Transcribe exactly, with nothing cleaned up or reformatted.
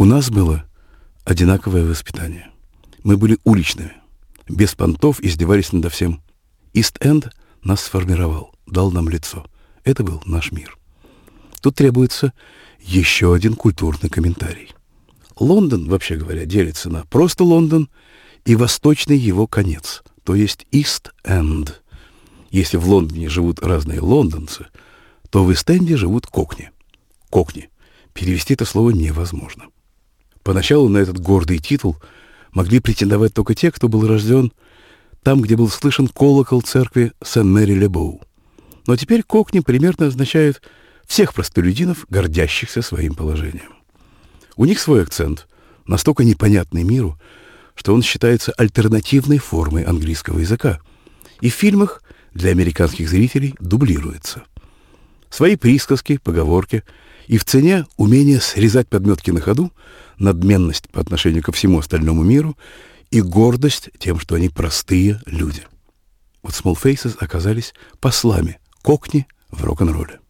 У нас было одинаковое воспитание. Мы были уличными, без понтов издевались надо всем. Ист-Энд нас сформировал, дал нам лицо. Это был наш мир. Тут требуется еще один культурный комментарий. Лондон, вообще говоря, делится на просто Лондон и восточный его конец, то есть Ист-Энд. Если в Лондоне живут разные лондонцы, то в Ист-Энде живут кокни. Кокни. Перевести это слово невозможно. Поначалу на этот гордый титул могли претендовать только те, кто был рожден там, где был слышен колокол церкви Сен-Мэри-Ле-Боу. Но теперь кокни примерно означают всех простолюдинов, гордящихся своим положением. У них свой акцент, настолько непонятный миру, что он считается альтернативной формой английского языка. И в фильмах для американских зрителей дублируется. Свои присказки, поговорки и в цене умение срезать подметки на ходу, надменность по отношению ко всему остальному миру и гордость тем, что они простые люди. Вот Small Faces оказались послами кокни в рок-н-ролле.